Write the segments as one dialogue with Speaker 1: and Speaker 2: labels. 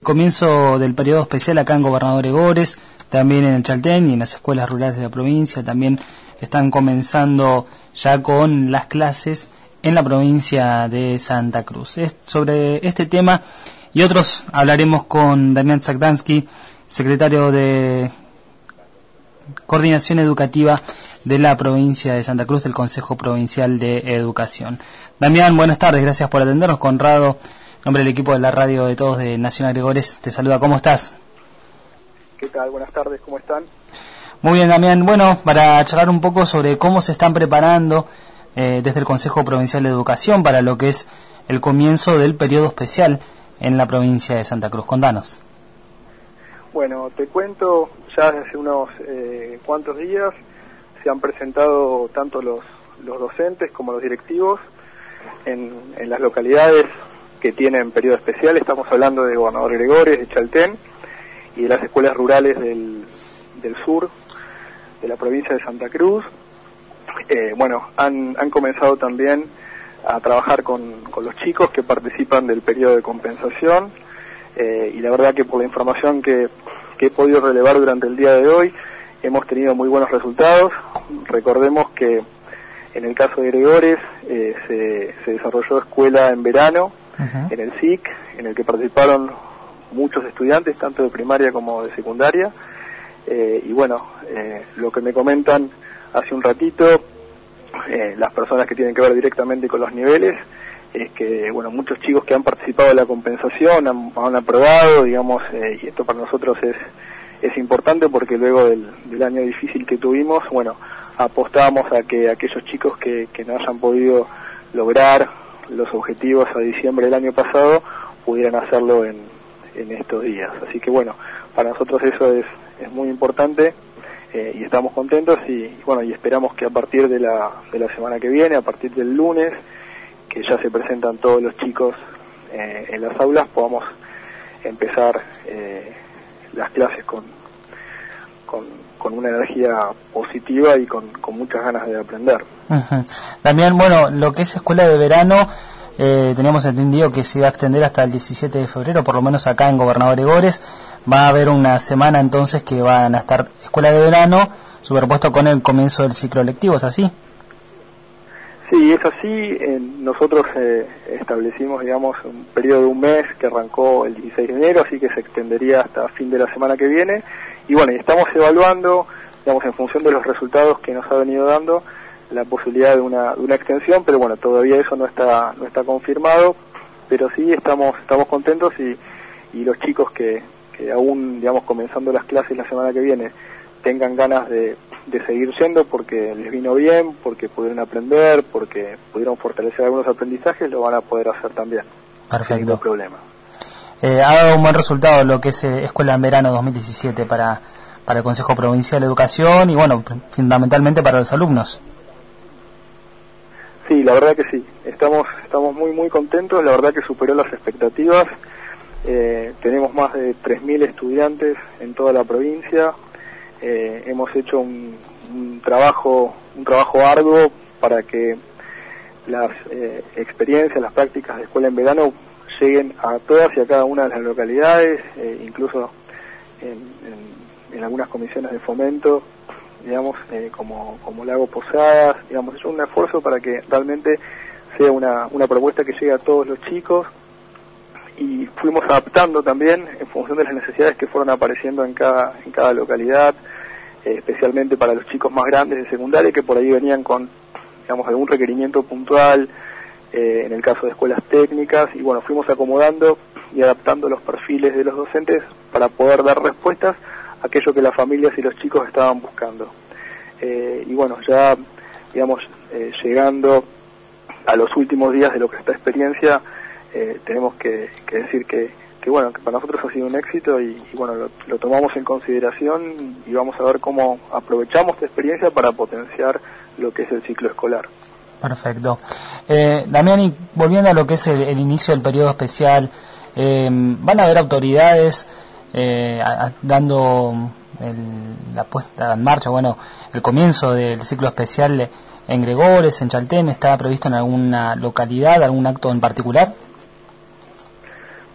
Speaker 1: comienzo del periodo especial acá en Gobernador Gregores, también en el Chaltén y en las escuelas rurales de la provincia. También están comenzando ya con las clases en la provincia de Santa Cruz. Sobre este tema y otros hablaremos con Damián Zakdansky, secretario de Coordinación Educativa de la provincia de Santa Cruz, del Consejo Provincial de Educación. Damián, buenas tardes, gracias por atendernos. Conrado, en nombre del equipo de la radio de todos de Nacional Gregores, te saluda. ¿Cómo estás?
Speaker 2: ¿Qué tal? Buenas tardes, ¿cómo están?
Speaker 1: Muy bien, Damián. Bueno, para charlar un poco sobre cómo se están preparando desde el Consejo Provincial de Educación para lo que es el comienzo del periodo especial en la provincia de Santa Cruz. Contanos.
Speaker 2: Bueno, te cuento, ya hace unos cuantos días se han presentado tanto los docentes como los directivos en las localidades que tienen periodo especial. Estamos hablando de Gobernador Gregores, de Chaltén y de las escuelas rurales del sur de la provincia de Santa Cruz. Han comenzado también a trabajar con los chicos que participan del periodo de compensación, y la verdad que por la información que he podido relevar durante el día de hoy hemos tenido muy buenos resultados. Recordemos que en el caso de Gregores se desarrolló escuela en verano en el SIC, en el que participaron muchos estudiantes, tanto de primaria como de secundaria. Lo que me comentan hace un ratito las personas que tienen que ver directamente con los niveles es que muchos chicos que han participado de la compensación han aprobado, digamos, y esto para nosotros es importante porque luego del año difícil que tuvimos, apostamos a que aquellos chicos que no hayan podido lograr los objetivos a diciembre del año pasado pudieran hacerlo en estos días. Así que para nosotros eso es muy importante, y estamos contentos y esperamos que a partir de la semana que viene, a partir del lunes, que ya se presentan todos los chicos en las aulas, podamos empezar las clases con una energía positiva y con muchas ganas de aprender.
Speaker 1: También, lo que es escuela de verano, teníamos entendido que se iba a extender hasta el 17 de febrero, por lo menos acá en Gobernador Gregores. Va a haber una semana entonces que van a estar escuela de verano superpuesto con el comienzo del ciclo lectivo, ¿es así?
Speaker 2: Sí, es así. Nosotros establecimos, un periodo de un mes que arrancó el 16 de enero, así que se extendería hasta fin de la semana que viene. Y estamos evaluando, en función de los resultados que nos ha venido dando, la posibilidad de una extensión, pero todavía eso no está confirmado. Pero sí estamos contentos y los chicos que aún, comenzando las clases la semana que viene, tengan ganas de seguir yendo porque les vino bien, porque pudieron aprender, porque pudieron fortalecer algunos aprendizajes, lo van a poder hacer también.
Speaker 1: Perfecto.
Speaker 2: Sin ningún problema.
Speaker 1: Ha dado un buen resultado lo que es Escuela en Verano 2017 para el Consejo Provincial de Educación y fundamentalmente para los alumnos.
Speaker 2: Sí, la verdad que sí. Estamos muy muy contentos, la verdad que superó las expectativas. Tenemos más de 3.000 estudiantes en toda la provincia. Hemos hecho un trabajo arduo para que las experiencias, las prácticas de escuela en verano lleguen a todas y a cada una de las localidades, incluso en algunas comisiones de fomento, como Lago Posadas, es un esfuerzo para que realmente sea una propuesta que llegue a todos los chicos, y fuimos adaptando también en función de las necesidades que fueron apareciendo en cada localidad, especialmente para los chicos más grandes de secundaria que por ahí venían con algún requerimiento puntual, en el caso de escuelas técnicas, y fuimos acomodando y adaptando los perfiles de los docentes para poder dar respuestas a aquello que las familias y los chicos estaban buscando. Llegando a los últimos días de lo que esta experiencia, tenemos que decir que para nosotros ha sido un éxito y lo tomamos en consideración y vamos a ver cómo aprovechamos esta experiencia para potenciar lo que es el ciclo escolar.
Speaker 1: Perfecto. Damián, y volviendo a lo que es el inicio del periodo especial, ¿van a haber autoridades dando la puesta en marcha, el comienzo del ciclo especial en Gregores, en Chaltén? ¿Está previsto en alguna localidad, algún acto en particular?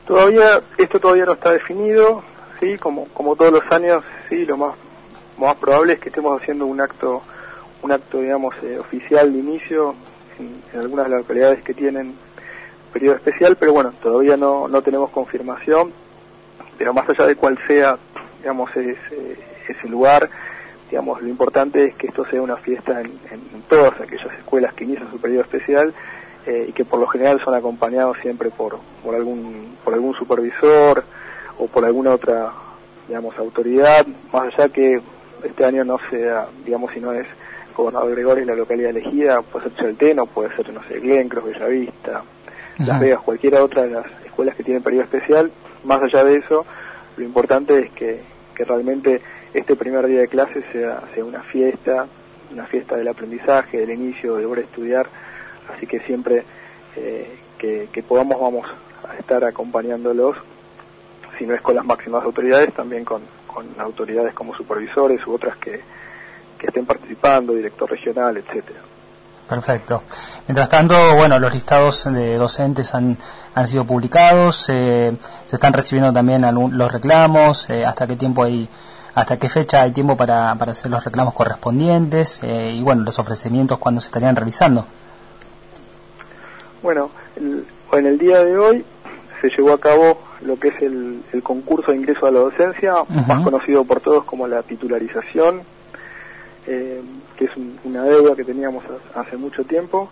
Speaker 2: Esto todavía no está definido, sí, como todos los años, sí, lo más probable es que estemos haciendo un acto digamos oficial de inicio en algunas de las localidades que tienen periodo especial, pero bueno, todavía no tenemos confirmación, pero más allá de cuál sea, digamos, ese lugar, digamos, lo importante es que esto sea una fiesta en todas aquellas escuelas que inician su periodo especial, y que por lo general son acompañados siempre por algún supervisor o por alguna otra, digamos, autoridad, más allá que este año no sea, digamos, si no es Gobernador Gregores la localidad elegida, puede ser Chaltén o puede ser, no sé, Glencross, Bellavista, Las Vegas, cualquiera otra de las escuelas que tienen periodo especial. Más allá de eso, lo importante es que realmente este primer día de clase sea una fiesta del aprendizaje, del inicio, de hora de estudiar, así que siempre que podamos vamos a estar acompañándolos, si no es con las máximas autoridades, también con autoridades como supervisores u otras que estén participando, director regional, etcétera.
Speaker 1: Perfecto. Mientras tanto, bueno, los listados de docentes han sido publicados, se están recibiendo también los reclamos, hasta qué fecha hay tiempo para hacer los reclamos correspondientes, y bueno, los ofrecimientos cuándo se estarían realizando.
Speaker 2: Bueno, en el día de hoy se llevó a cabo lo que es el concurso de ingreso a la docencia, más conocido por todos como la titularización, que es una deuda que teníamos hace mucho tiempo.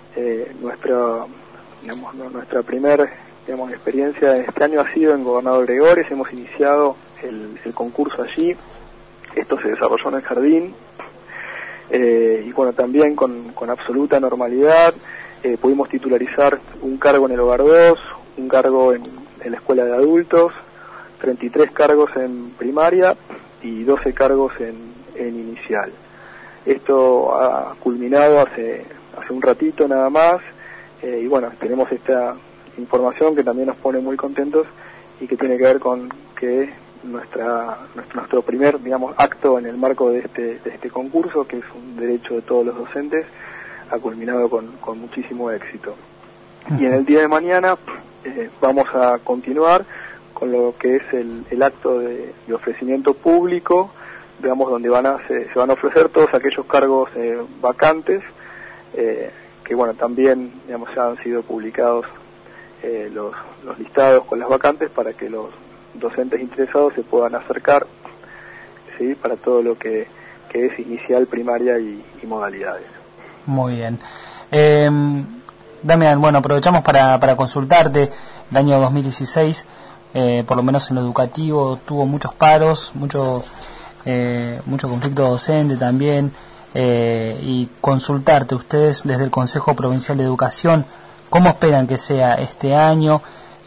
Speaker 2: Nuestra primera, digamos, experiencia este año ha sido en Gobernador Gregores. Hemos iniciado el concurso allí. Esto se desarrolló en el jardín, y bueno, también con absoluta normalidad. Pudimos titularizar un cargo en el Hogar 2, un cargo en la Escuela de Adultos, 33 cargos en primaria y 12 cargos en inicial. Esto ha culminado hace un ratito nada más, y bueno, tenemos esta información que también nos pone muy contentos y que tiene que ver con que nuestro primer, digamos, acto en el marco de este concurso, que es un derecho de todos los docentes, ha culminado con muchísimo éxito. Y en el día de mañana vamos a continuar con lo que es el acto de ofrecimiento público, digamos, donde se van a ofrecer todos aquellos cargos vacantes, que bueno, también, digamos, ya han sido publicados los listados con las vacantes para que los docentes interesados se puedan acercar, ¿sí?, para todo lo que es inicial, primaria y modalidades.
Speaker 1: Muy bien. Damián, bueno, aprovechamos para consultarte. El año 2016, por lo menos en lo educativo, tuvo muchos paros, mucho conflicto docente también, y consultarte, ustedes desde el Consejo Provincial de Educación, ¿cómo esperan que sea este año?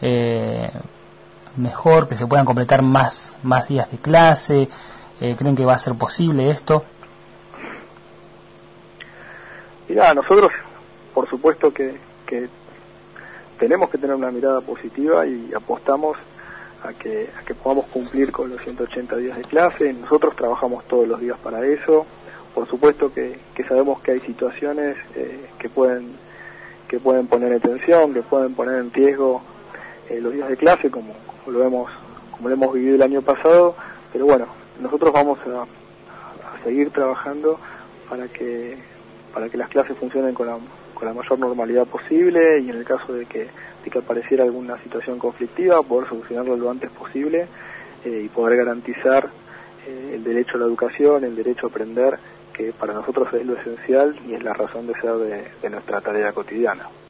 Speaker 1: Mejor, que se puedan completar más días de clase, ¿creen que va a ser posible esto?
Speaker 2: Mirá, nosotros por supuesto que tenemos que tener una mirada positiva y apostamos a que podamos cumplir con los 180 días de clase. Nosotros trabajamos todos los días para eso. Por supuesto que sabemos que hay situaciones que pueden poner en tensión, que pueden poner en riesgo los días de clase, como lo hemos vivido el año pasado, pero bueno, nosotros vamos a seguir trabajando para que las clases funcionen con la mayor normalidad posible, y en el caso de que apareciera alguna situación conflictiva, poder solucionarlo lo antes posible, y poder garantizar el derecho a la educación, el derecho a aprender, que para nosotros es lo esencial y es la razón de ser de nuestra tarea cotidiana.